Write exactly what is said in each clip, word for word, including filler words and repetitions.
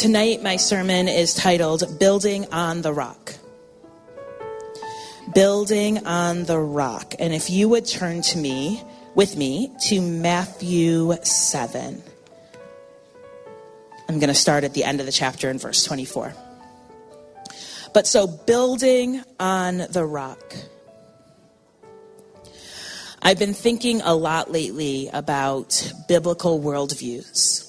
Tonight, my sermon is titled, Building on the Rock. Building on the Rock. And if you would turn to me, with me, to Matthew seven. I'm going to start at the end of the chapter in verse twenty-four. But so, building on the rock. I've been thinking a lot lately about biblical worldviews.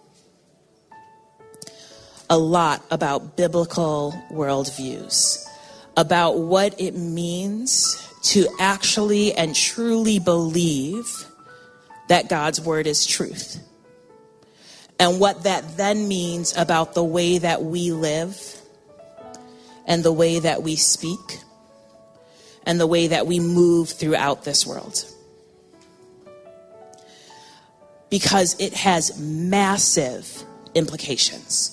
A lot about biblical worldviews. About what it means to actually and truly believe that God's word is truth. And what that then means about the way that we live and the way that we speak and the way that we move throughout this world. Because it has massive implications.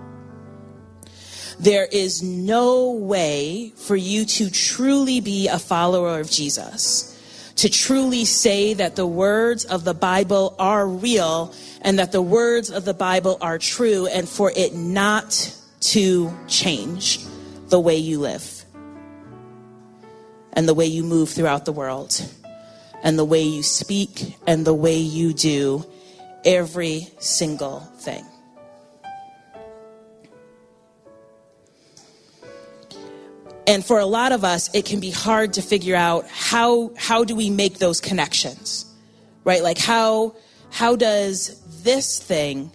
There is no way for you to truly be a follower of Jesus, to truly say that the words of the Bible are real and that the words of the Bible are true, and for it not to change the way you live and the way you move throughout the world and the way you speak and the way you do every single thing. And for a lot of us, it can be hard to figure out how how do we make those connections, right? Like how how does this thing,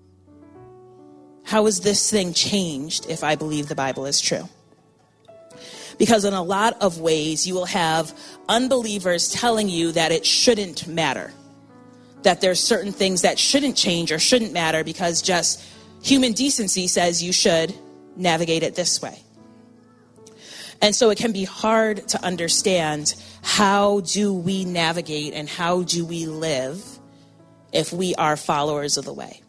how is this thing changed if I believe the Bible is true? Because in a lot of ways, you will have unbelievers telling you that it shouldn't matter, that there's certain things that shouldn't change or shouldn't matter because just human decency says you should navigate it this way. And so it can be hard to understand, how do we navigate and how do we live if we are followers of the way?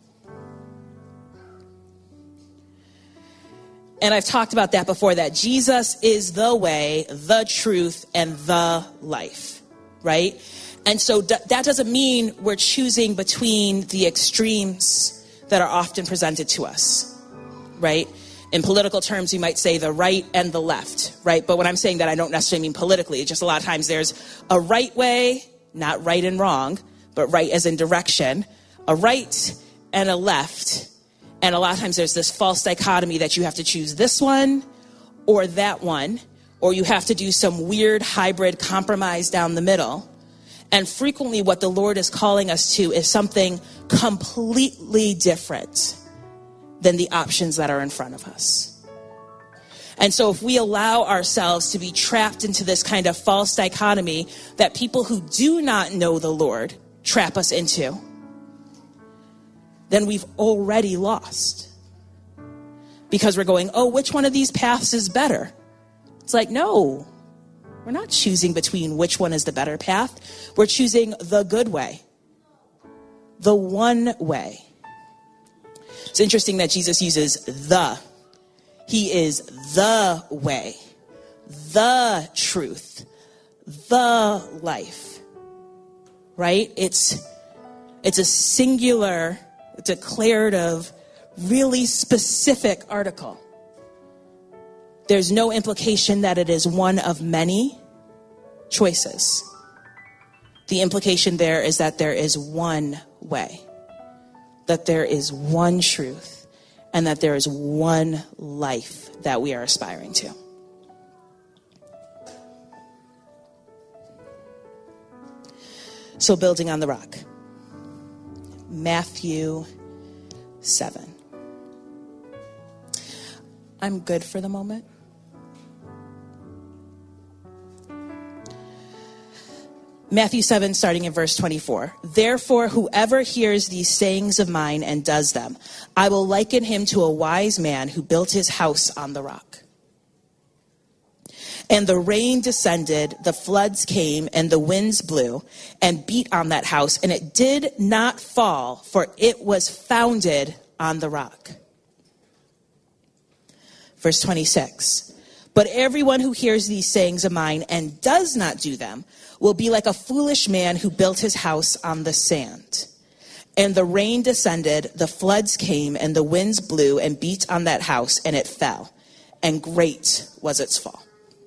And I've talked about that before, that Jesus is the way, the truth, and the life, right? And so d- that doesn't mean we're choosing between the extremes that are often presented to us, right? In political terms, we might say the right and the left, right? But when I'm saying that, I don't necessarily mean politically. It's just a lot of times there's a right way, not right and wrong, but right as in direction, a right and a left. And a lot of times there's this false dichotomy that you have to choose this one or that one, or you have to do some weird hybrid compromise down the middle. And frequently what the Lord is calling us to is something completely different than the options that are in front of us. And so if we allow ourselves to be trapped into this kind of false dichotomy that people who do not know the Lord trap us into, then we've already lost. Because we're going, oh, which one of these paths is better? It's like, no, we're not choosing between which one is the better path. We're choosing the good way, the one way. It's interesting that Jesus uses the. He is the way, the truth, the life, right? It's, it's a singular, declarative, really specific article. There's no implication that it is one of many choices. The implication there is that there is one way, that there is one truth, and that there is one life that we are aspiring to. So, building on the rock. Matthew seven. I'm good for the moment. Matthew seven, starting in verse twenty-four. Therefore, whoever hears these sayings of mine and does them, I will liken him to a wise man who built his house on the rock. And the rain descended, the floods came, and the winds blew and beat on that house, and it did not fall, for it was founded on the rock. Verse twenty-six. But everyone who hears these sayings of mine and does not do them will be like a foolish man who built his house on the sand. And the rain descended, the floods came, and the winds blew and beat on that house, and it fell. And great was its fall.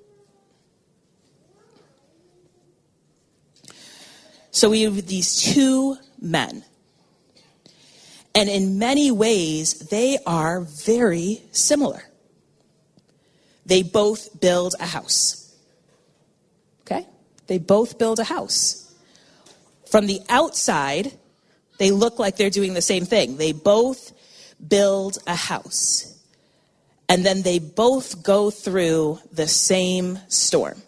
So we have these two men. And in many ways, they are very similar. They both build a house. Okay? They both build a house. From the outside, they look like they're doing the same thing. They both build a house. And then they both go through the same storm.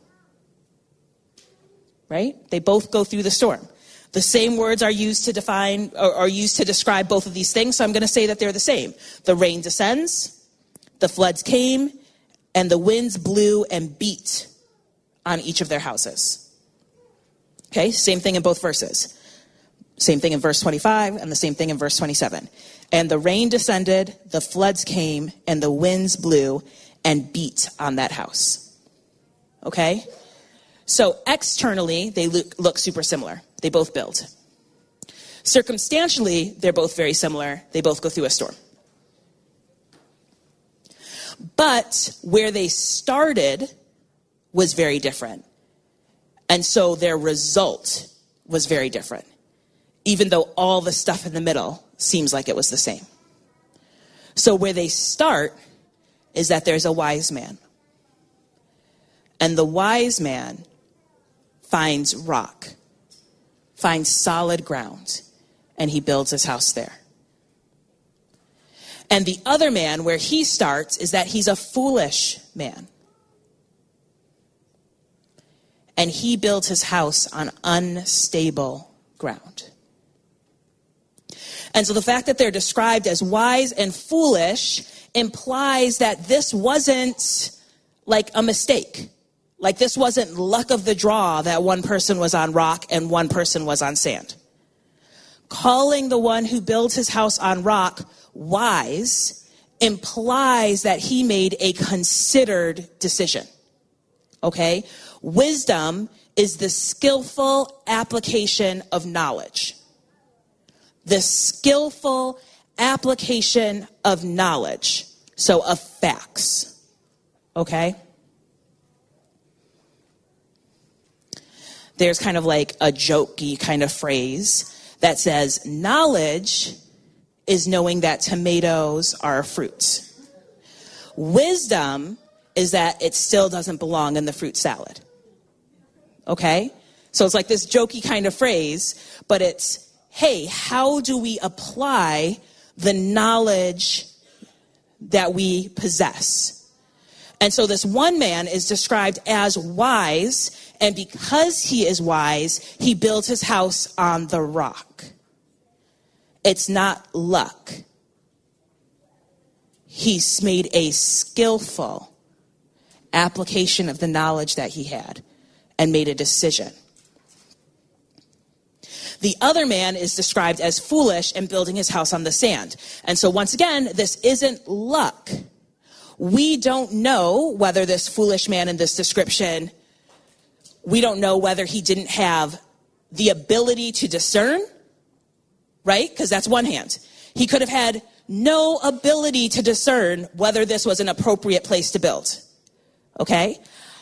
Right? They both go through the storm. The same words are used to define or are used to describe both of these things, so I'm going to say that they're the same. The rain descends, the floods came, and the winds blew and beat on each of their houses. Okay, same thing in both verses. Same thing in verse twenty-five and the same thing in verse twenty-seven. And the rain descended, the floods came, and the winds blew and beat on that house. Okay? So externally, they look, look super similar. They both build. Circumstantially, they're both very similar. They both go through a storm. But where they started was very different. And so their result was very different, even though all the stuff in the middle seems like it was the same. So where they start is that there's a wise man. And the wise man finds rock, finds solid ground, and he builds his house there. And the other man, where he starts, is that he's a foolish man. And he builds his house on unstable ground. And so the fact that they're described as wise and foolish implies that this wasn't like a mistake. Like this wasn't luck of the draw that one person was on rock and one person was on sand. Calling the one who builds his house on rock wise implies that he made a considered decision. Okay? Wisdom is the skillful application of knowledge. The skillful application of knowledge. So of facts. Okay? There's kind of like a jokey kind of phrase that says, knowledge is knowing that tomatoes are a fruit. Wisdom is that it still doesn't belong in the fruit salad. Okay? So it's like this jokey kind of phrase, but it's, hey, how do we apply the knowledge that we possess? And so this one man is described as wise, and because he is wise, he builds his house on the rock. It's not luck. He's made a skillful application of the knowledge that he had and made a decision. The other man is described as foolish and building his house on the sand. And so once again, this isn't luck. We don't know whether this foolish man in this description, we don't know whether he didn't have the ability to discern, right? Because that's one hand. He could have had no ability to discern whether this was an appropriate place to build. Okay?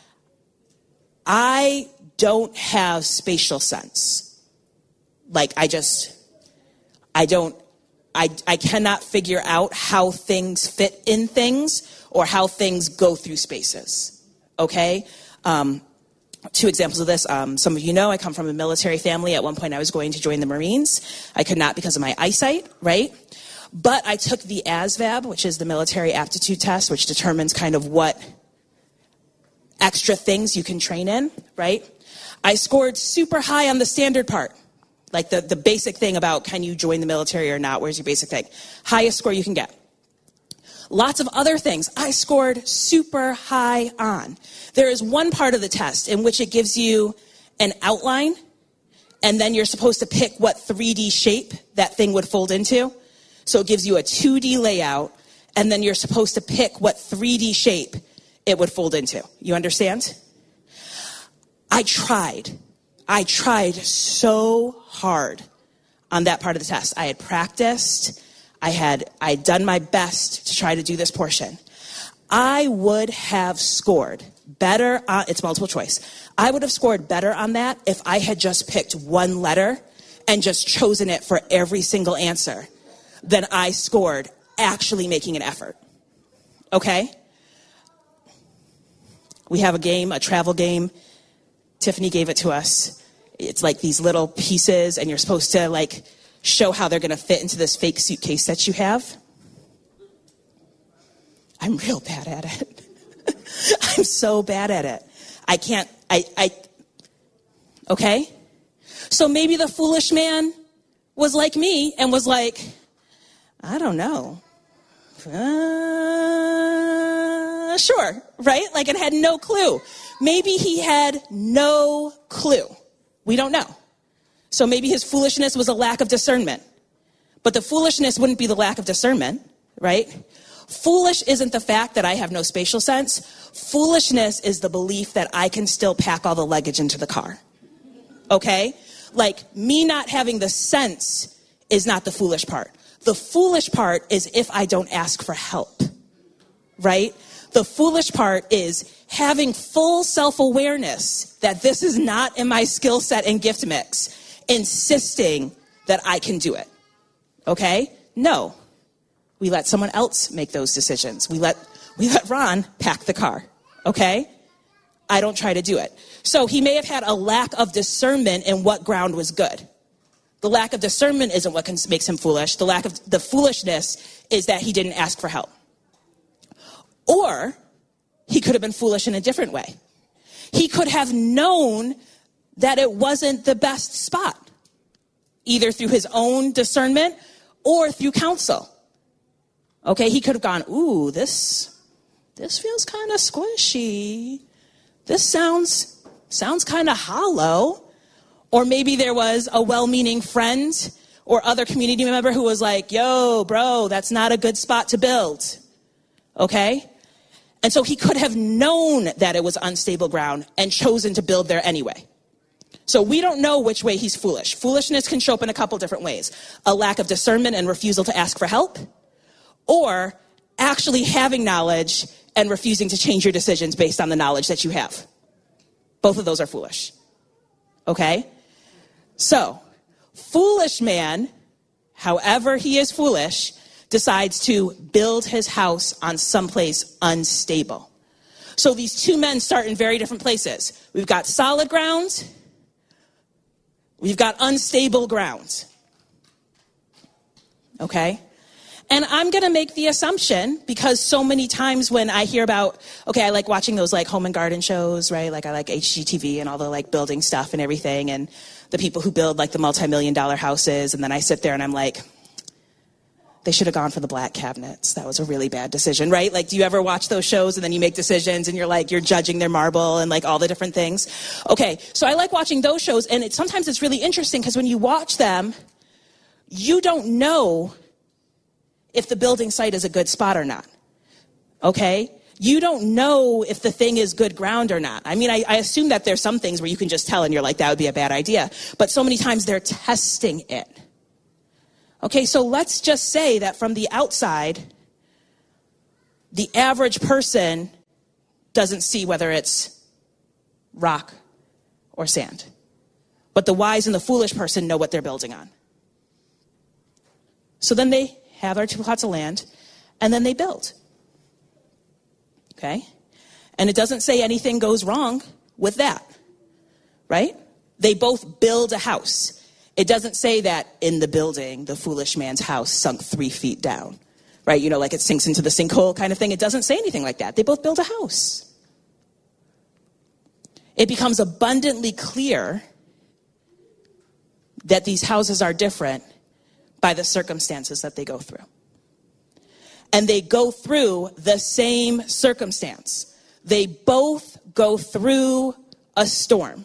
I don't have spatial sense. Like, I just, I don't, I, I cannot figure out how things fit in things or how things go through spaces. Okay? Um, two examples of this. Um, some of you know I come from a military family. At one point I was going to join the Marines. I could not because of my eyesight, right? But I took the A S V A B, which is the military aptitude test, which determines kind of what extra things you can train in, right? I scored super high on the standard part. Like the, the basic thing about can you join the military or not, where's your basic thing? Highest score you can get. Lots of other things I scored super high on. There is one part of the test in which it gives you an outline, and then you're supposed to pick what three D shape that thing would fold into. So it gives you a two D layout, and then you're supposed to pick what three D shape it would fold into. You understand? I tried. I tried so hard. on that part of the test. I had practiced. I had I had done my best to try to do this portion. I would have scored better on, it's multiple choice. I would have scored better on that if I had just picked one letter and just chosen it for every single answer than I scored actually making an effort. Okay? We have a game, a travel game. Tiffany gave it to us. It's like these little pieces, and you're supposed to like show how they're going to fit into this fake suitcase that you have. I'm real bad at it. I'm so bad at it. I can't, I, I, okay? So maybe the foolish man was like me and was like, I don't know. Uh, sure, right? Like it had no clue. Maybe he had no clue. We don't know. So maybe his foolishness was a lack of discernment. But the foolishness wouldn't be the lack of discernment, right? Foolish isn't the fact that I have no spatial sense. Foolishness is the belief that I can still pack all the luggage into the car. Okay? Like me not having the sense is not the foolish part. The foolish part is if I don't ask for help, right? The foolish part is having full self-awareness that this is not in my skill set and gift mix, insisting that I can do it. Okay? No. We let someone else make those decisions. We let we let Ron pack the car. Okay? I don't try to do it. So he may have had a lack of discernment in what ground was good. The lack of discernment isn't what makes him foolish. The lack of the foolishness is that he didn't ask for help. Or he could have been foolish in a different way. He could have known that it wasn't the best spot, either through his own discernment or through counsel. Okay, he could have gone, ooh, this this feels kind of squishy. This sounds sounds kind of hollow. Or maybe there was a well-meaning friend or other community member who was like, yo, bro, that's not a good spot to build. Okay? And so he could have known that it was unstable ground and chosen to build there anyway. So we don't know which way he's foolish. Foolishness can show up in a couple different ways. A lack of discernment and refusal to ask for help, or actually having knowledge and refusing to change your decisions based on the knowledge that you have. Both of those are foolish. Okay? So, foolish man, however he is foolish, decides to build his house on someplace unstable. So these two men start in very different places. We've got solid ground. We've got unstable ground. Okay? And I'm going to make the assumption, because so many times when I hear about, okay, I like watching those like home and garden shows, right? Like I like H G T V and all the like building stuff and everything, and the people who build like the multi-million dollar houses. And then I sit there and I'm like, they should have gone for the black cabinets. That was a really bad decision, right? Like, do you ever watch those shows and then you make decisions and you're like, you're judging their marble and like all the different things? Okay, so I like watching those shows, and it, sometimes it's really interesting because when you watch them, you don't know if the building site is a good spot or not, okay? You don't know if the thing is good ground or not. I mean, I, I assume that there's some things where you can just tell and you're like, that would be a bad idea. But so many times they're testing it. Okay, so let's just say that from the outside, the average person doesn't see whether it's rock or sand. But the wise and the foolish person know what they're building on. So then they have their two plots of land, and then they build. Okay? And it doesn't say anything goes wrong with that, right? They both build a house. It doesn't say that in the building, the foolish man's house sunk three feet down, right? You know, like it sinks into the sinkhole kind of thing. It doesn't say anything like that. They both build a house. It becomes abundantly clear that these houses are different by the circumstances that they go through. And they go through the same circumstance. They both go through a storm.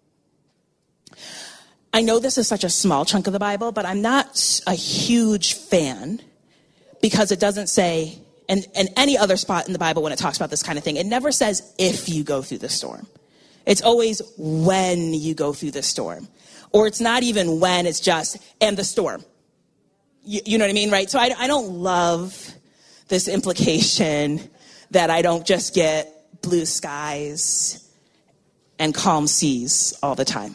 I know this is such a small chunk of the Bible, but I'm not a huge fan because it doesn't say, and, and any other spot in the Bible when it talks about this kind of thing, it never says if you go through the storm. It's always when you go through the storm. Or it's not even when, it's just, and the storm. You, you know what I mean, right? So I, I don't love this implication that I don't just get blue skies and calm seas all the time.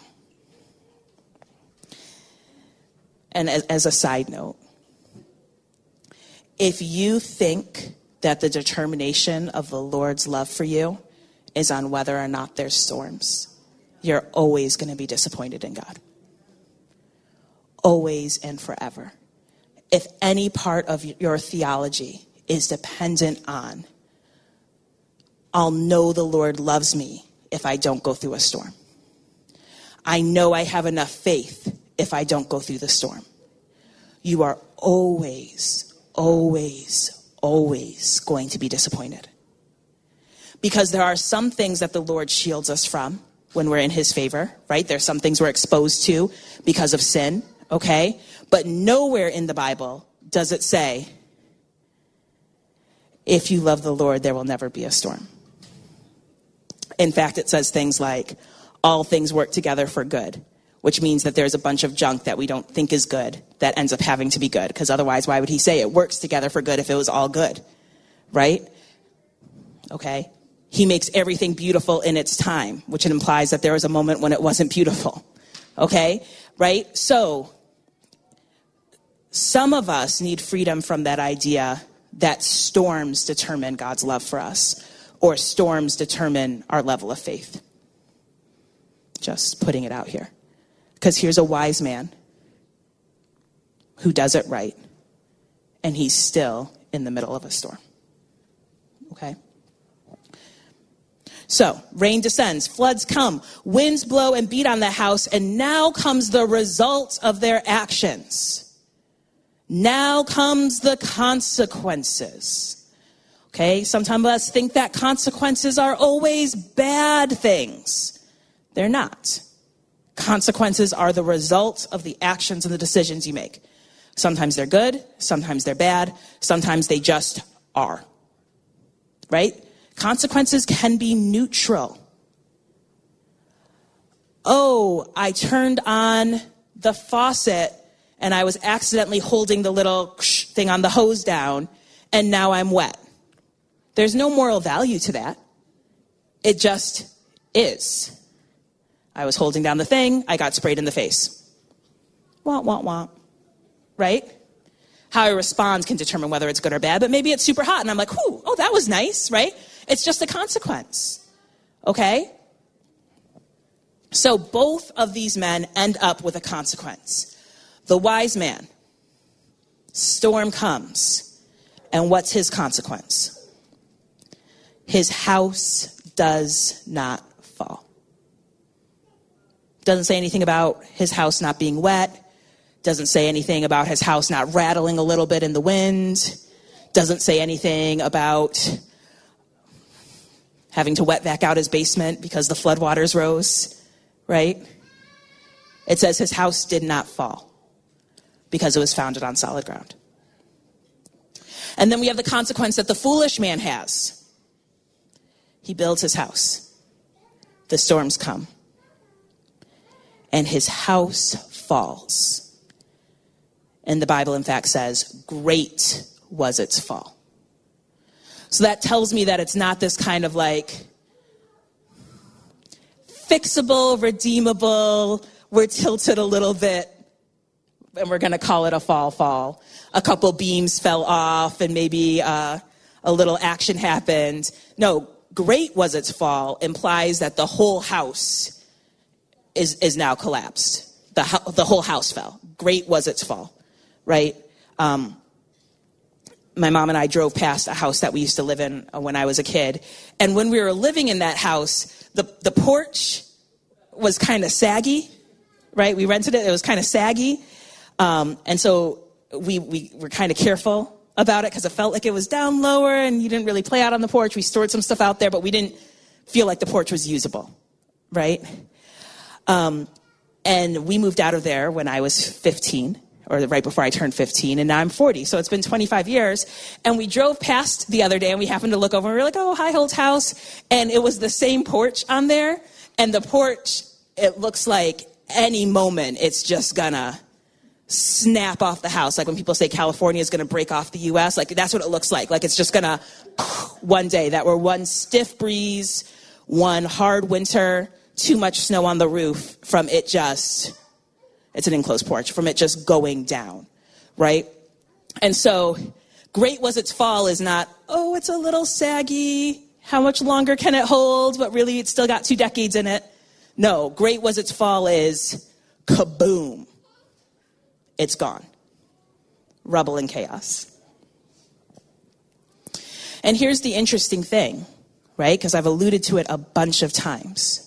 And as, as a side note, if you think that the determination of the Lord's love for you is on whether or not there's storms, you're always going to be disappointed in God. Always and forever. If any part of your theology is dependent on, I'll know the Lord loves me if I don't go through a storm. I know I have enough faith if I don't go through the storm. You are always, always, always going to be disappointed. Because there are some things that the Lord shields us from when we're in his favor, right? There's some things we're exposed to because of sin, okay? But nowhere in the Bible does it say, if you love the Lord, there will never be a storm. In fact, it says things like, all things work together for good, which means that there's a bunch of junk that we don't think is good that ends up having to be good. Because otherwise, why would he say it works together for good if it was all good, right? Okay. He makes everything beautiful in its time, which implies that there was a moment when it wasn't beautiful. Okay, right? So some of us need freedom from that idea that storms determine God's love for us, or storms determine our level of faith. Just putting it out here. Because here's a wise man who does it right, and he's still in the middle of a storm. Okay? So, rain descends, floods come, winds blow and beat on the house, and now comes the result of their actions. Now comes the consequences. Okay, sometimes us think that consequences are always bad things. They're not. Consequences are the result of the actions and the decisions you make. Sometimes they're good, sometimes they're bad, sometimes they just are. Right? Consequences can be neutral. Oh, I turned on the faucet and I was accidentally holding the little thing on the hose down, and now I'm wet. There's no moral value to that. It just is. I was holding down the thing, I got sprayed in the face. Wah, wah, wah. Right? How I respond can determine whether it's good or bad, but maybe it's super hot and I'm like, whew, oh, that was nice, right? It's just a consequence. Okay? So both of these men end up with a consequence. The wise man, storm comes, and what's his consequence? His house does not fall. Doesn't say anything about his house not being wet. Doesn't say anything about his house not rattling a little bit in the wind. Doesn't say anything about having to wet back out his basement because the floodwaters rose, right? It says his house did not fall because it was founded on solid ground. And then we have the consequence that the foolish man has. He builds his house. The storms come. And his house falls. And the Bible, in fact, says, great was its fall. So that tells me that it's not this kind of like fixable, redeemable, we're tilted a little bit, and we're going to call it a fall fall. A couple beams fell off, and maybe uh, a little action happened. No, great was its fall implies that the whole house is, is now collapsed. The, the whole house fell. Great was its fall, right? Um, my mom and I drove past a house that we used to live in when I was a kid. And when we were living in that house, the, the porch was kind of saggy, right? We rented it. It was kind of saggy. Um, and so we, we were kind of careful about it because it felt like it was down lower and you didn't really play out on the porch. We stored some stuff out there, but we didn't feel like the porch was usable, right? Um, and we moved out of there when I was fifteen, or right before I turned fifteen, and now I'm forty. So it's been twenty-five years. And we drove past the other day and we happened to look over and we were like, oh, hi, old house. And it was the same porch on there. And the porch, it looks like any moment it's just gonna snap off the house. Like when people say California is gonna break off the U S, like that's what it looks like. Like it's just gonna one day, that we're one stiff breeze, one hard winter, too much snow on the roof from it just, it's an enclosed porch, from it just going down, right? And so great was its fall is not, oh, it's a little saggy, how much longer can it hold? But really, it's still got two decades in it. No, great was its fall is kaboom. It's gone. Rubble and chaos. And here's the interesting thing, right? Because I've alluded to it a bunch of times.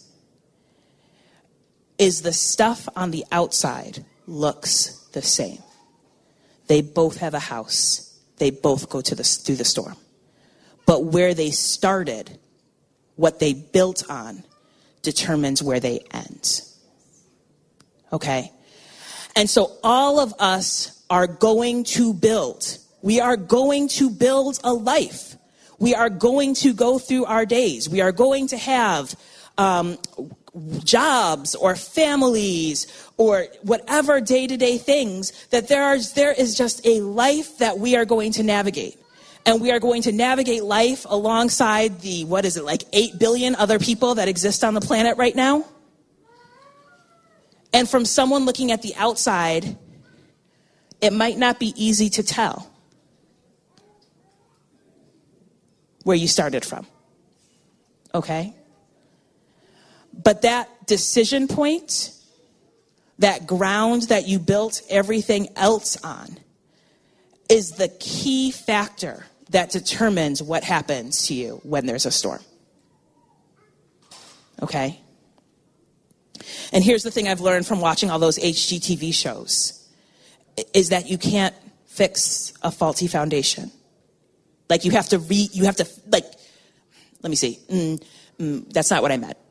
Is the stuff on the outside looks the same. They both have a house. They both go to the, through the storm. But where they started, what they built on, determines where they end. Okay? And so all of us are going to build. We are going to build a life. We are going to go through our days. We are going to have um, jobs or families or whatever day-to-day things that there are, there is just a life that we are going to navigate. And we are going to navigate life alongside the, what is it, like eight billion other people that exist on the planet right now. And from someone looking at the outside, it might not be easy to tell where you started from. Okay? But that decision point, that ground that you built everything else on, is the key factor that determines what happens to you when there's a storm. Okay? And here's the thing I've learned from watching all those H G T V shows, is that you can't fix a faulty foundation. Like you have to re, you have to, like, let me see. Mm, mm, that's not what I meant.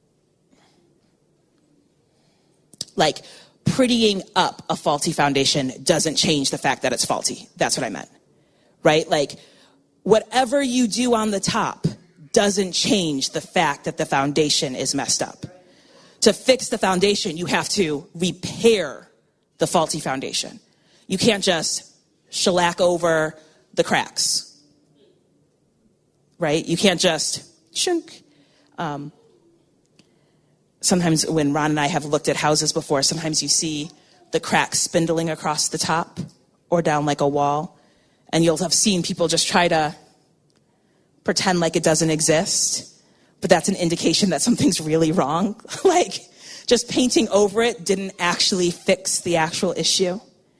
Like, prettying up a faulty foundation doesn't change the fact that it's faulty. That's what I meant, right? Like, whatever you do on the top doesn't change the fact that the foundation is messed up. To fix the foundation, you have to repair the faulty foundation. You can't just shellac over the cracks, right? You can't just shunk. Um, Sometimes when Ron and I have looked at houses before, sometimes you see the cracks spindling across the top or down like a wall. And you'll have seen people just try to pretend like it doesn't exist. But that's an indication that something's really wrong. Like, just painting over it didn't actually fix the actual issue.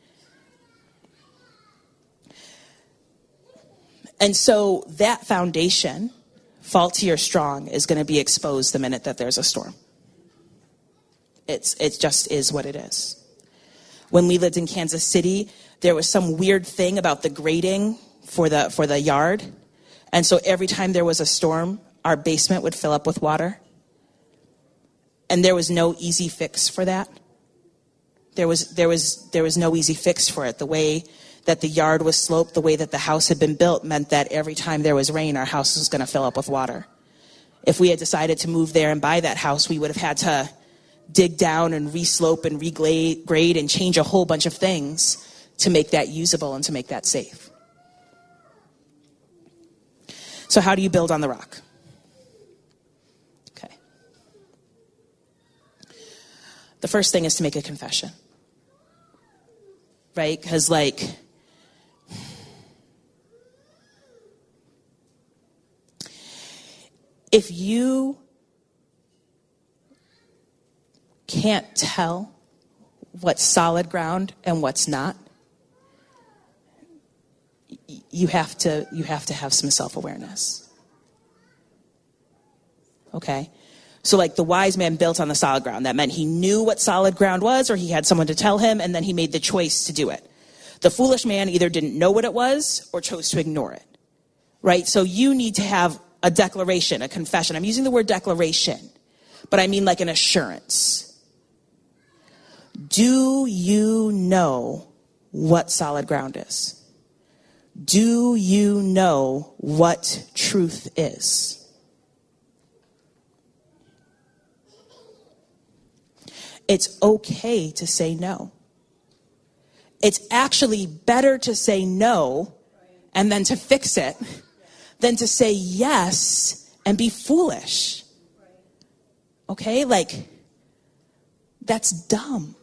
And so that foundation, faulty or strong, is going to be exposed the minute that there's a storm. It's, it just is what it is. When we lived in Kansas City, there was some weird thing about the grading for the, for the yard. And so every time there was a storm, our basement would fill up with water. And there was no easy fix for that. There was, there was, there was no easy fix for it. The way that the yard was sloped, the way that the house had been built, meant that every time there was rain, our house was going to fill up with water. If we had decided to move there and buy that house, we would have had to dig down and re-slope and regrade and change a whole bunch of things to make that usable and to make that safe. So how do you build on the rock? Okay. The first thing is to make a confession. Right? Because, like, if you can't tell what's solid ground and what's not, you have to you have to have some self-awareness. Okay? So like the wise man built on the solid ground. That meant he knew what solid ground was, or he had someone to tell him, and then he made the choice to do it. The foolish man either didn't know what it was or chose to ignore it. Right? So you need to have a declaration, a confession. I'm using the word declaration, but I mean like an assurance. Do you know what solid ground is? Do you know what truth is? It's okay to say no. It's actually better to say no and then to fix it than to say yes and be foolish. Okay? Like, that's dumb.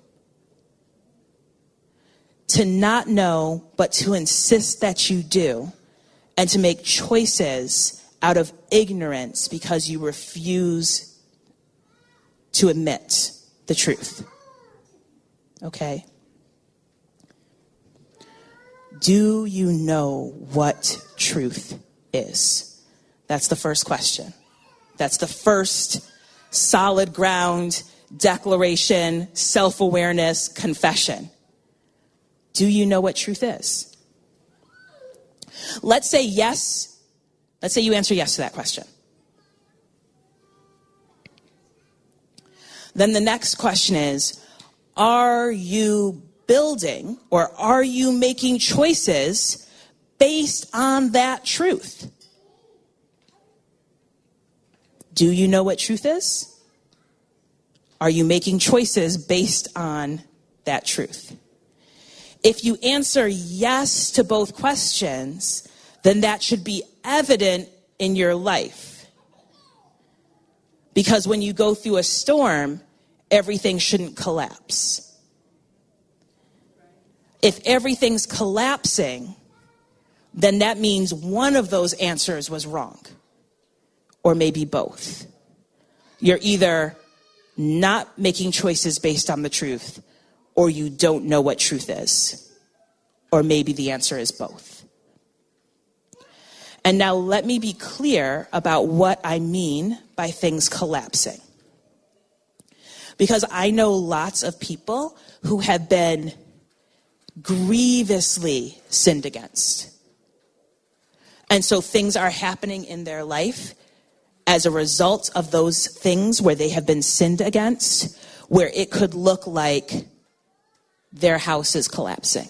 To not know, but to insist that you do, and to make choices out of ignorance because you refuse to admit the truth. Okay? Do you know what truth is? That's the first question. That's the first solid ground declaration, self-awareness, confession. Do you know what truth is? Let's say yes. Let's say you answer yes to that question. Then the next question is, are you building or are you making choices based on that truth? Do you know what truth is? Are you making choices based on that truth? If you answer yes to both questions, then that should be evident in your life. Because when you go through a storm, everything shouldn't collapse. If everything's collapsing, then that means one of those answers was wrong, or maybe both. You're either not making choices based on the truth, or you don't know what truth is, or maybe the answer is both. And now let me be clear about what I mean by things collapsing. Because I know lots of people who have been grievously sinned against. And so things are happening in their life as a result of those things where they have been sinned against, where it could look like their house is collapsing.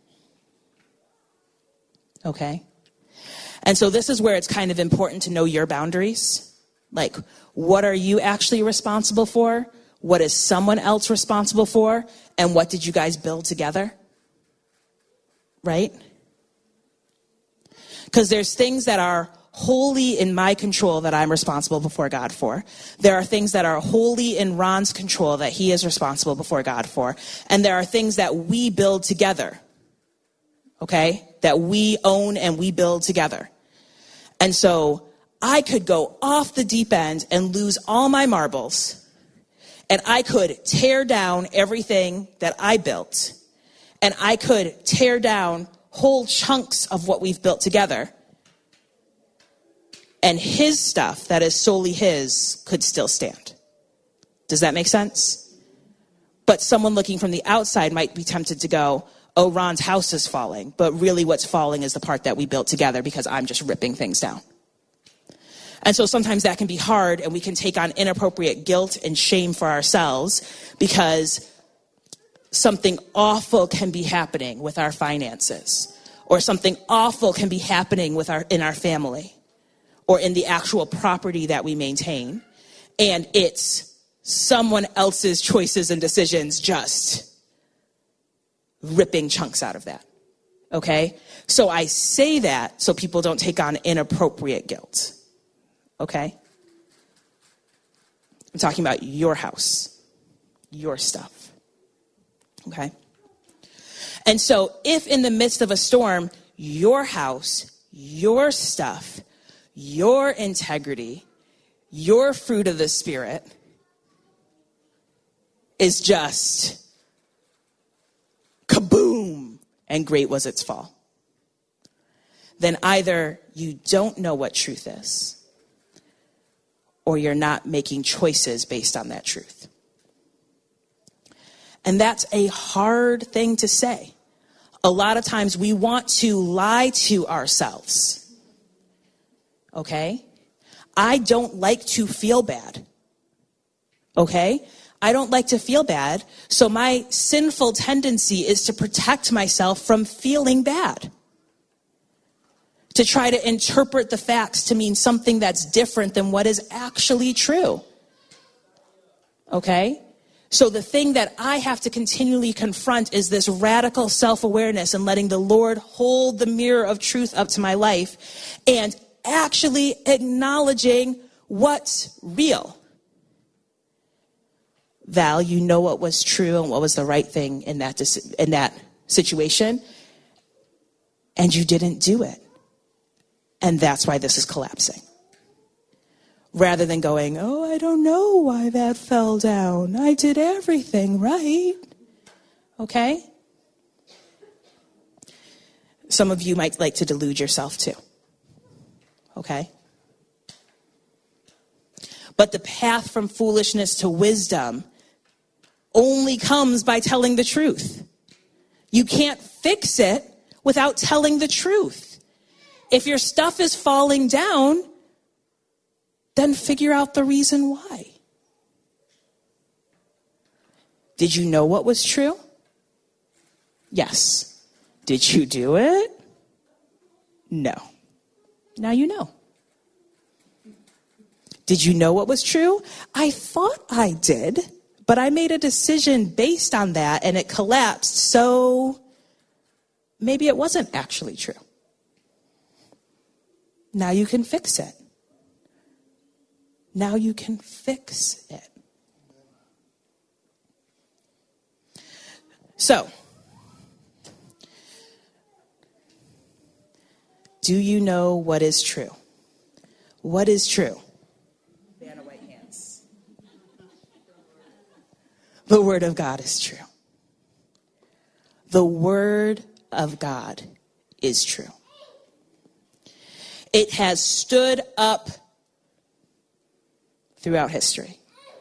Okay? And so this is where it's kind of important to know your boundaries. Like, what are you actually responsible for? What is someone else responsible for? And what did you guys build together? Right? Because there's things that are wholly in my control that I'm responsible before God for. There are things that are wholly in Ron's control that he is responsible before God for. And there are things that we build together. Okay? That we own and we build together. And so I could go off the deep end and lose all my marbles. And I could tear down everything that I built. And I could tear down whole chunks of what we've built together. And his stuff that is solely his could still stand. Does that make sense? But someone looking from the outside might be tempted to go, oh, Ron's house is falling. But really what's falling is the part that we built together because I'm just ripping things down. And so sometimes that can be hard, and we can take on inappropriate guilt and shame for ourselves because something awful can be happening with our finances, or something awful can be happening with our in our family, or in the actual property that we maintain. And it's someone else's choices and decisions just ripping chunks out of that. Okay? So I say that so people don't take on inappropriate guilt. Okay? I'm talking about your house, your stuff. Okay? And so if in the midst of a storm, your house, your stuff, your integrity, your fruit of the Spirit is just kaboom, and great was its fall, then either you don't know what truth is, or you're not making choices based on that truth. And that's a hard thing to say. A lot of times we want to lie to ourselves. Okay? I don't like to feel bad. Okay? I don't like to feel bad. So my sinful tendency is to protect myself from feeling bad. To try to interpret the facts to mean something that's different than what is actually true. Okay? So the thing that I have to continually confront is this radical self-awareness and letting the Lord hold the mirror of truth up to my life and actually acknowledging what's real. Val, you know what was true and what was the right thing in that in that situation, and you didn't do it. And that's why this is collapsing. Rather than going, oh, I don't know why that fell down. I did everything right. Okay? Some of you might like to delude yourself too. Okay? But the path from foolishness to wisdom only comes by telling the truth. You can't fix it without telling the truth. If your stuff is falling down, then figure out the reason why. Did you know what was true? Yes. Did you do it? No. Now you know. Did you know what was true? I thought I did, but I made a decision based on that and it collapsed, so maybe it wasn't actually true. Now you can fix it. Now you can fix it. So, do you know what is true? What is true? Vanna White hands. The Word of God is true. The Word of God is true. It has stood up throughout history.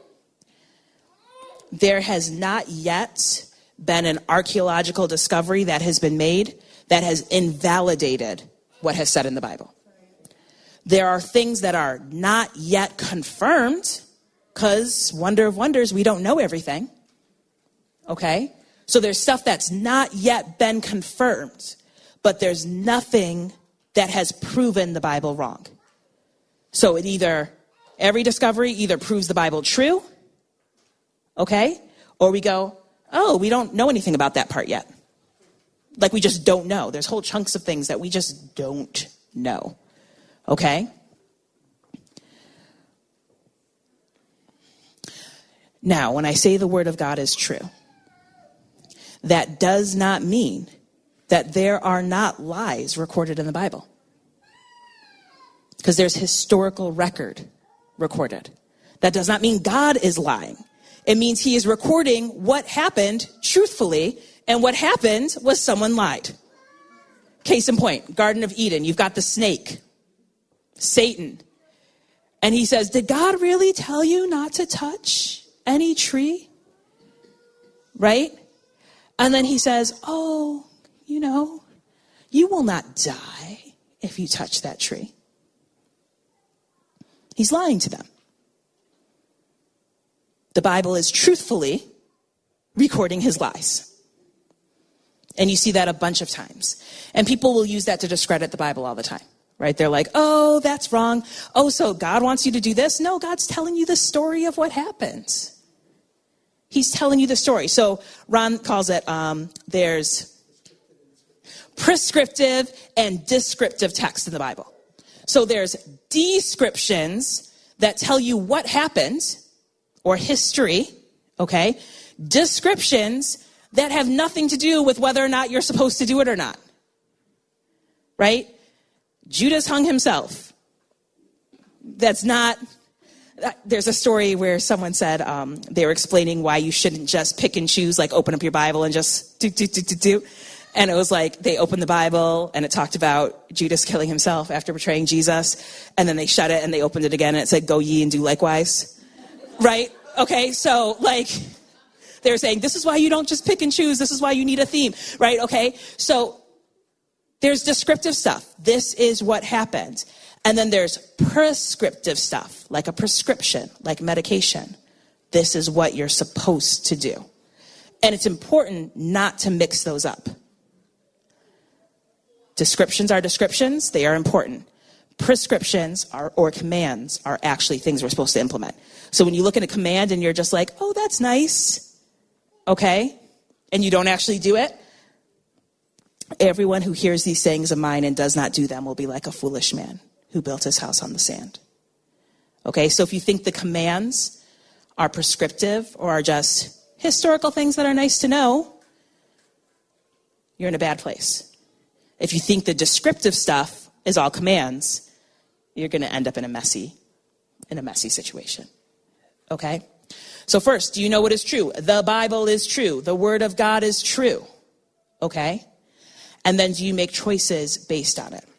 There has not yet been an archaeological discovery that has been made that has invalidated what has said in the Bible. There are things that are not yet confirmed because, wonder of wonders, we don't know everything. Okay? So there's stuff that's not yet been confirmed, but there's nothing that has proven the Bible wrong. So it either, every discovery either proves the Bible true, okay? Or we go, oh, we don't know anything about that part yet. Like we just don't know. There's whole chunks of things that we just don't know, okay? Now, when I say the Word of God is true, that does not mean that there are not lies recorded in the Bible. Because there's historical record recorded. That does not mean God is lying. It means he is recording what happened truthfully, and what happened was someone lied. Case in point, Garden of Eden, you've got the snake, Satan. And he says, did God really tell you not to touch any tree? Right? And then he says, oh, you know, you will not die if you touch that tree. He's lying to them. The Bible is truthfully recording his lies. And you see that a bunch of times. And people will use that to discredit the Bible all the time, right? They're like, oh, that's wrong. Oh, so God wants you to do this? No, God's telling you the story of what happened. He's telling you the story. So Ron calls it, um, there's prescriptive and descriptive text in the Bible. So there's descriptions that tell you what happened, or history, okay? Descriptions that have nothing to do with whether or not you're supposed to do it or not, right? Judas hung himself. That's not... There's a story where someone said um, they were explaining why you shouldn't just pick and choose, like open up your Bible and just do, do, do, do, do. And it was like they opened the Bible and it talked about Judas killing himself after betraying Jesus. And then they shut it and they opened it again and it said, go ye and do likewise. Right? Okay, so like they're saying, this is why you don't just pick and choose. This is why you need a theme. Right? Okay, so there's descriptive stuff. This is what happened. And then there's prescriptive stuff, like a prescription, like medication. This is what you're supposed to do. And it's important not to mix those up. Descriptions are descriptions. They are important. Prescriptions are, or commands are actually things we're supposed to implement. So when you look at a command and you're just like, oh, that's nice. okay, and you don't actually do it, everyone who hears these sayings of mine and does not do them will be like a foolish man who built his house on the sand. Okay, so if you think the commands are prescriptive or are just historical things that are nice to know, you're in a bad place. If you think the descriptive stuff is all commands, you're going to end up in a messy, in a messy situation. Okay? So first, do you know what is true? The Bible is true. The Word of God is true. Okay? And then do you make choices based on it?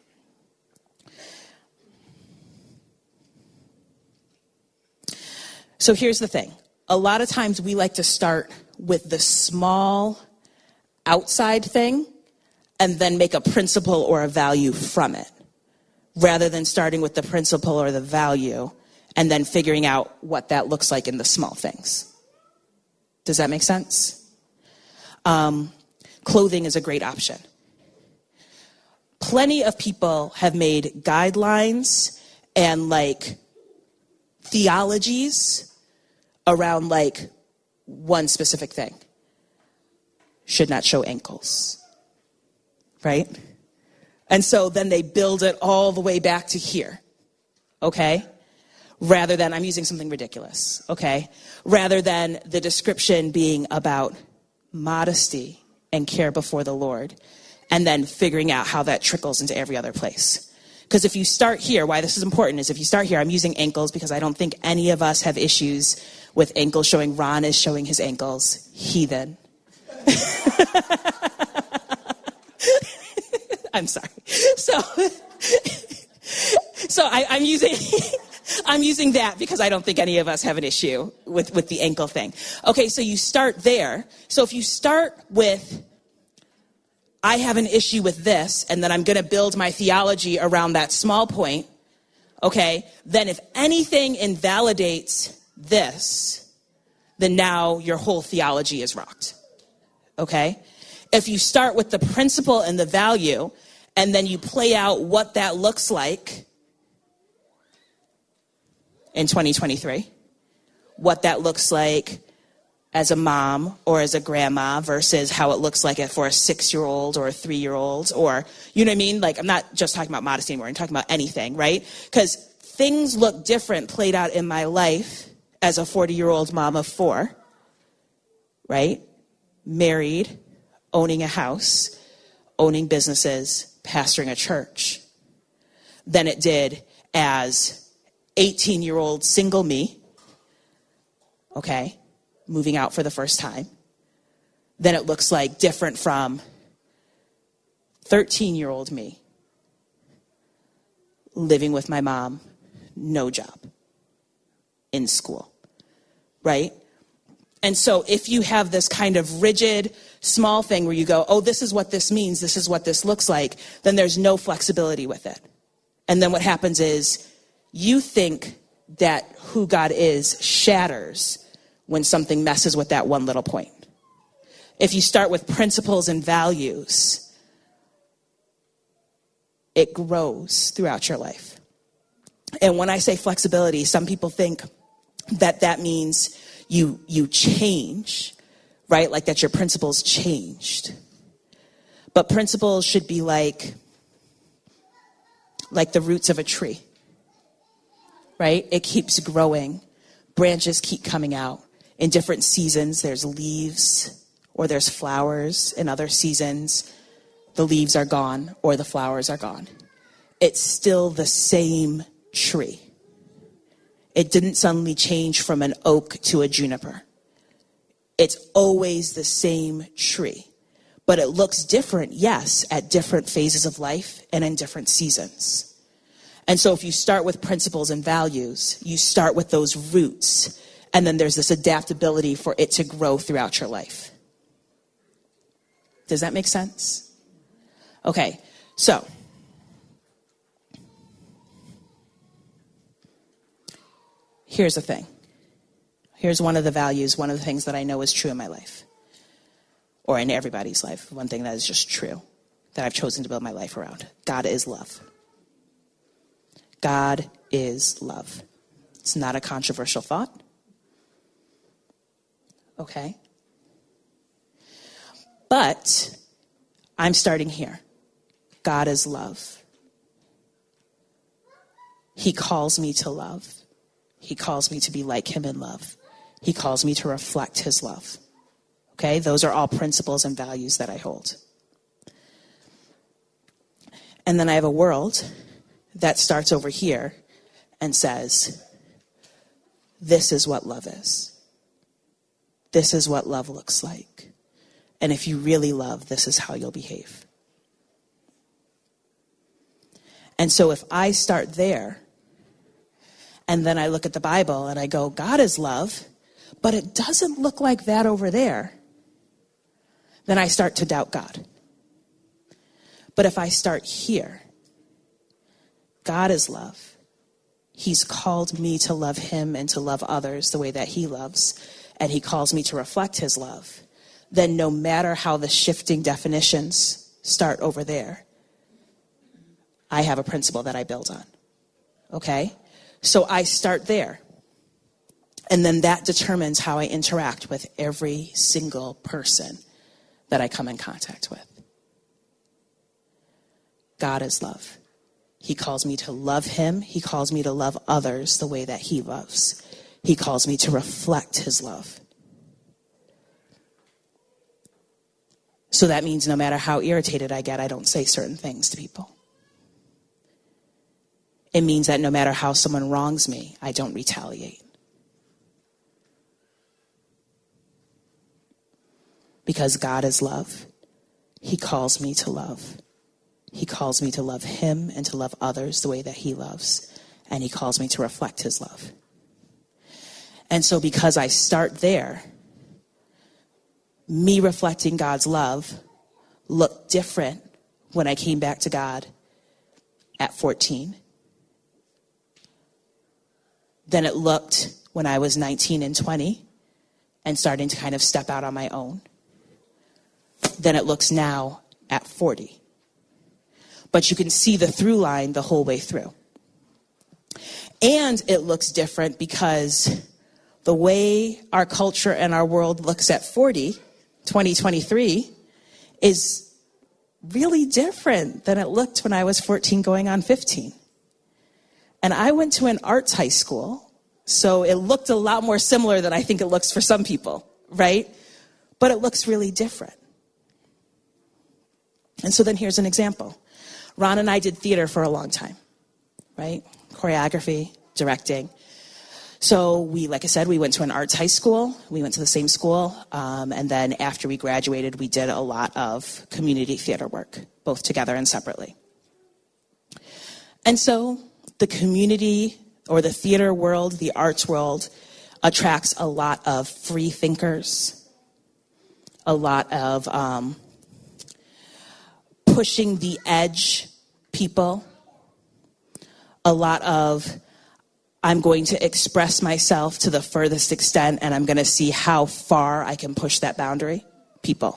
So here's the thing. A lot of times we like to start with the small outside thing and then make a principle or a value from it, rather than starting with the principle or the value and then figuring out what that looks like in the small things. Does that make sense? Um, clothing is a great option. Plenty of people have made guidelines and like theologies around like one specific thing. Should not show ankles, right? And so then they build it all the way back to here, okay? Rather than, I'm using something ridiculous, okay? Rather than the description being about modesty and care before the Lord, and then figuring out how that trickles into every other place. Because if you start here, why this is important is if you start here, I'm using ankles because I don't think any of us have issues with ankles showing. Ron is showing his ankles. Heathen. I'm sorry. So, so I, I'm using, I'm using that because I don't think any of us have an issue with, with the ankle thing. Okay, so you start there. So if you start with, I have an issue with this, and then I'm going to build my theology around that small point, okay, then if anything invalidates this, then now your whole theology is rocked, okay? If you start with the principle and the value, and then you play out what that looks like in twenty twenty-three, what that looks like as a mom or as a grandma versus how it looks like it for a six-year-old or a three-year-old, or, you know what I mean? Like, I'm not just talking about modesty anymore. I'm talking about anything, right? Because things look different played out in my life as a forty-year-old mom of four, right? Married, owning a house, owning businesses, pastoring a church, than it did as eighteen-year-old single me, okay, moving out for the first time. Then it looks like different from thirteen-year-old me, living with my mom, no job, in school, right? And so if you have this kind of rigid, small thing where you go, oh, this is what this means, this is what this looks like, then there's no flexibility with it. And then what happens is you think that who God is shatters when something messes with that one little point. If you start with principles and values, it grows throughout your life. And when I say flexibility, some people think that that means you you change, right? Like that your principles changed. But principles should be like, like the roots of a tree, right? It keeps growing. Branches keep coming out. In different seasons, there's leaves or there's flowers. In other seasons, the leaves are gone or the flowers are gone. It's still the same tree. It didn't suddenly change from an oak to a juniper. It's always the same tree. But it looks different, yes, at different phases of life and in different seasons. And so if you start with principles and values, you start with those roots, and then there's this adaptability for it to grow throughout your life. Does that make sense? Okay, so here's the thing. Here's one of the values, one of the things that I know is true in my life, or in everybody's life. One thing that is just true, that I've chosen to build my life around. God is love. God is love. It's not a controversial thought. Okay? But I'm starting here. God is love. He calls me to love. He calls me to be like him in love. He calls me to reflect his love. Okay, those are all principles and values that I hold. And then I have a world that starts over here and says, this is what love is. This is what love looks like. And if you really love, this is how you'll behave. And so if I start there, and then I look at the Bible and I go, God is love, but it doesn't look like that over there, then I start to doubt God. But if I start here, God is love. He's called me to love him and to love others the way that he loves, and he calls me to reflect his love. Then no matter how the shifting definitions start over there, I have a principle that I build on. Okay? So I start there. And then that determines how I interact with every single person that I come in contact with. God is love. He calls me to love him. He calls me to love others the way that he loves. He calls me to reflect his love. So that means no matter how irritated I get, I don't say certain things to people. It means that no matter how someone wrongs me, I don't retaliate. Because God is love. He calls me to love. He calls me to love him and to love others the way that he loves. And he calls me to reflect his love. And so because I start there, me reflecting God's love looked different when I came back to God at fourteen than it looked when I was nineteen and twenty and starting to kind of step out on my own, than it looks now at forty. But you can see the through line the whole way through. And it looks different because the way our culture and our world looks at forty, twenty twenty-three, is really different than it looked when I was fourteen going on fifteen. And I went to an arts high school, so it looked a lot more similar than I think it looks for some people, right? But it looks really different. And so then here's an example. Ron and I did theater for a long time, right? Choreography, directing. So we, like I said, we went to an arts high school. We went to the same school. Um, and then after we graduated, we did a lot of community theater work, both together and separately. And so the community or the theater world, the arts world, attracts a lot of free thinkers, a lot of um, pushing the edge people, a lot of I'm going to express myself to the furthest extent and I'm going to see how far I can push that boundary people.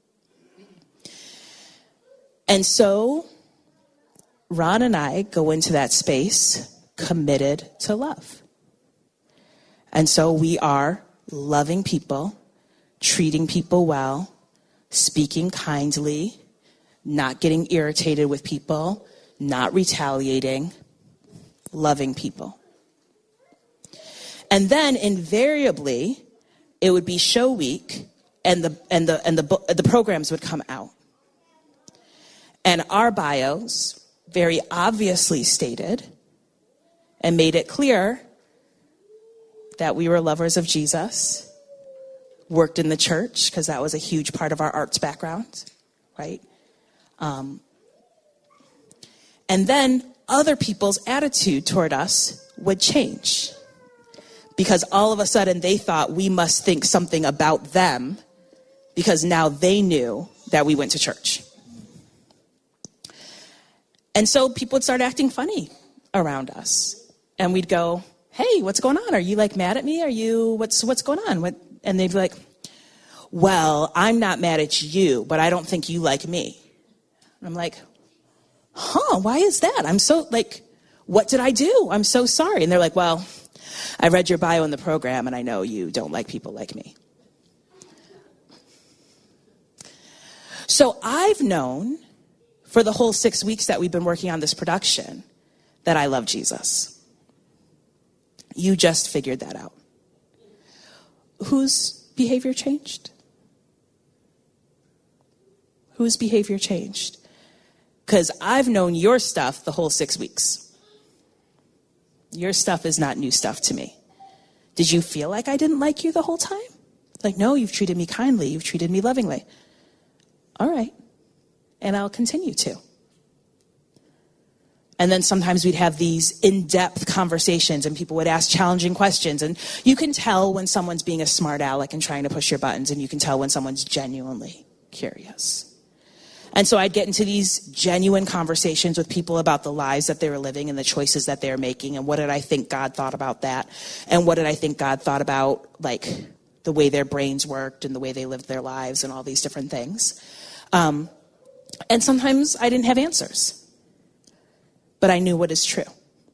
And so Ron and I go into that space committed to love. And so we are loving people, treating people well, speaking kindly, not getting irritated with people, not retaliating, loving people. And then invariably, it would be show week, and the and the and the the programs would come out. And our bios very obviously stated and made it clear that we were lovers of Jesus, worked in the church, because that was a huge part of our arts background, right? Um, and then other people's attitude toward us would change. Because all of a sudden they thought we must think something about them because now they knew that we went to church. And so people would start acting funny around us. And we'd go, hey, what's going on? Are you like mad at me? Are you, what's what's going on? What? And they'd be like, well, I'm not mad at you, but I don't think you like me. And I'm like, huh, why is that? I'm so like, what did I do? I'm so sorry. And they're like, well, I read your bio in the program and I know you don't like people like me. So I've known for the whole six weeks that we've been working on this production that I love Jesus. You just figured that out. Whose behavior changed? Whose behavior changed? Because I've known your stuff the whole six weeks. Your stuff is not new stuff to me. Did you feel like I didn't like you the whole time? Like, no, you've treated me kindly. You've treated me lovingly. All right. And I'll continue to. And then sometimes we'd have these in-depth conversations and people would ask challenging questions. And you can tell when someone's being a smart aleck and trying to push your buttons, and you can tell when someone's genuinely curious. And so I'd get into these genuine conversations with people about the lives that they were living and the choices that they were making. And what did I think God thought about that? And what did I think God thought about, like, the way their brains worked and the way they lived their lives and all these different things. Um, and sometimes I didn't have answers. But I knew what is true.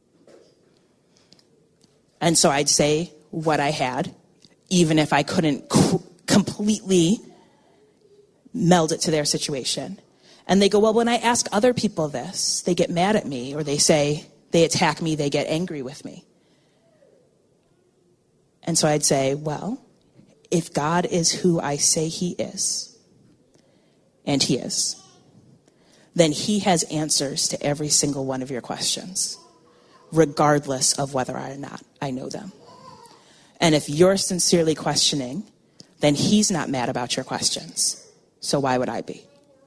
And so I'd say what I had, even if I couldn't co- completely meld it to their situation. And they go, well, when I ask other people this, they get mad at me, or they say, they attack me, they get angry with me. And so I'd say, well, if God is who I say he is, and he is, then he has answers to every single one of your questions, regardless of whether or not I know them. And if you're sincerely questioning, then he's not mad about your questions. So why would I be?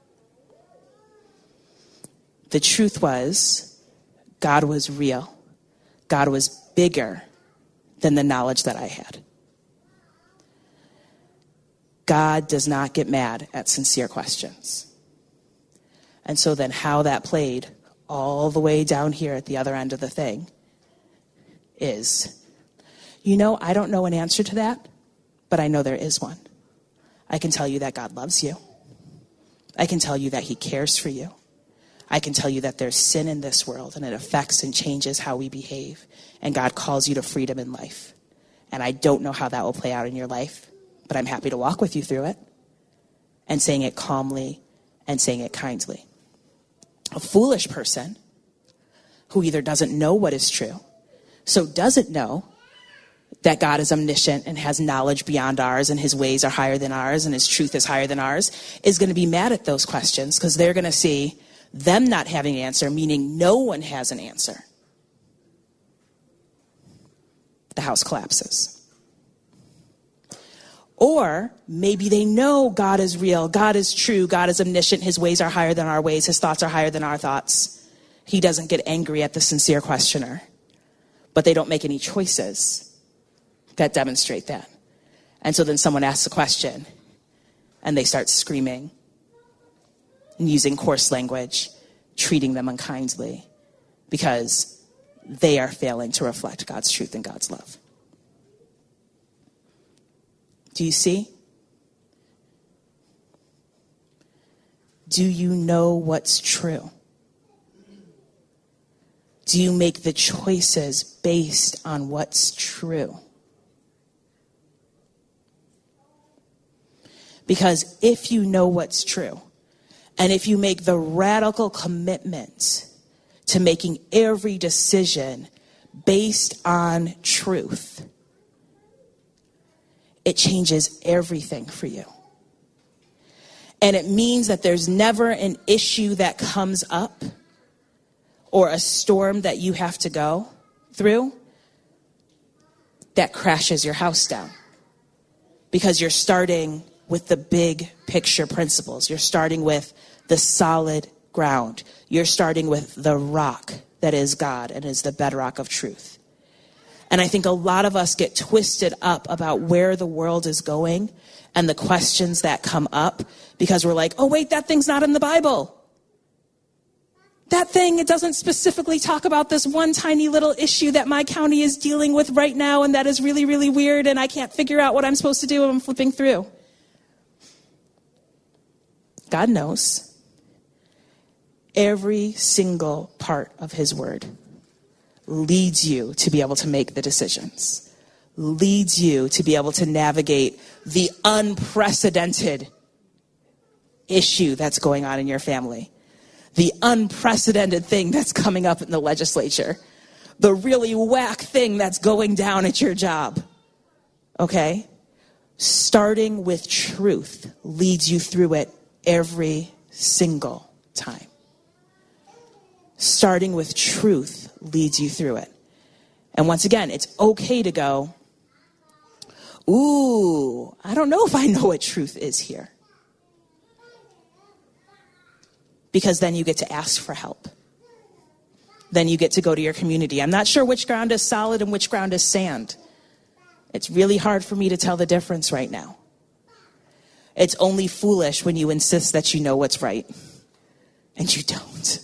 The truth was, God was real. God was bigger than the knowledge that I had. God does not get mad at sincere questions. And so then how that played all the way down here at the other end of the thing is, you know, I don't know an answer to that, but I know there is one. I can tell you that God loves you. I can tell you that he cares for you. I can tell you that there's sin in this world and it affects and changes how we behave. And God calls you to freedom in life. And I don't know how that will play out in your life, but I'm happy to walk with you through it, and saying it calmly and saying it kindly. A foolish person who either doesn't know what is true, so doesn't know that God is omniscient and has knowledge beyond ours, and his ways are higher than ours, and his truth is higher than ours, is going to be mad at those questions because they're going to see them not having an answer, meaning no one has an answer. The house collapses. Or maybe they know God is real, God is true, God is omniscient, his ways are higher than our ways, his thoughts are higher than our thoughts. He doesn't get angry at the sincere questioner, but they don't make any choices that demonstrate that. And so then someone asks a question and they start screaming and using coarse language, treating them unkindly because they are failing to reflect God's truth and God's love. Do you see? Do you know what's true? Do you make the choices based on what's true? Because if you know what's true, and if you make the radical commitment to making every decision based on truth, it changes everything for you. And it means that there's never an issue that comes up or a storm that you have to go through that crashes your house down. Because you're starting with the big picture principles. You're starting with the solid ground. You're starting with the rock that is God and is the bedrock of truth. And I think a lot of us get twisted up about where the world is going and the questions that come up because we're like, oh, wait, that thing's not in the Bible. That thing, it doesn't specifically talk about this one tiny little issue that my county is dealing with right now, and that is really, really weird, and I can't figure out what I'm supposed to do when I'm flipping through. God knows every single part of his word leads you to be able to make the decisions, leads you to be able to navigate the unprecedented issue that's going on in your family, the unprecedented thing that's coming up in the legislature, the really whack thing that's going down at your job, okay? Starting with truth leads you through it every single time. Starting with truth leads you through it. And once again, it's okay to go, ooh, I don't know if I know what truth is here. Because then you get to ask for help. Then you get to go to your community. I'm not sure which ground is solid and which ground is sand. It's really hard for me to tell the difference right now. It's only foolish when you insist that you know what's right and you don't.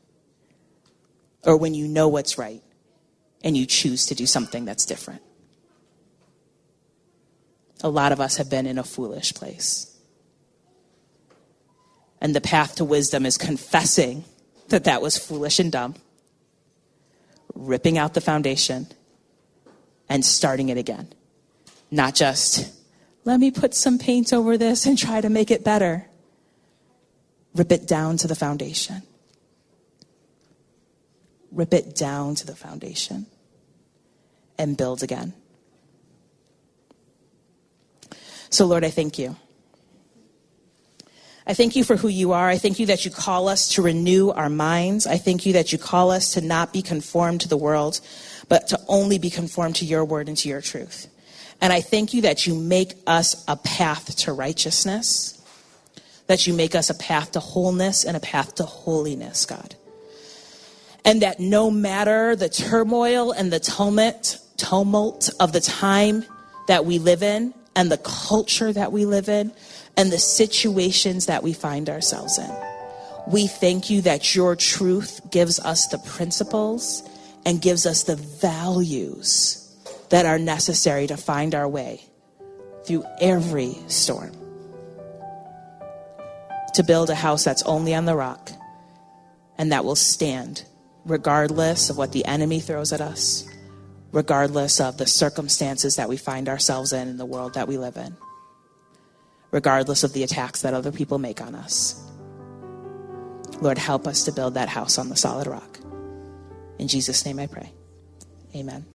Or when you know what's right and you choose to do something that's different. A lot of us have been in a foolish place. And the path to wisdom is confessing that that was foolish and dumb, ripping out the foundation, and starting it again. Not just, let me put some paint over this and try to make it better. Rip it down to the foundation. Rip it down to the foundation and build again. So, Lord, I thank you. I thank you for who you are. I thank you that you call us to renew our minds. I thank you that you call us to not be conformed to the world, but to only be conformed to your word and to your truth. And I thank you that you make us a path to righteousness, that you make us a path to wholeness and a path to holiness, God. And that no matter the turmoil and the tumult, tumult of the time that we live in and the culture that we live in, and the situations that we find ourselves in, we thank you that your truth gives us the principles and gives us the values that are necessary to find our way through every storm. To build a house that's only on the rock and that will stand regardless of what the enemy throws at us, regardless of the circumstances that we find ourselves in in the world that we live in, regardless of the attacks that other people make on us. Lord, help us to build that house on the solid rock. In Jesus' name I pray. Amen.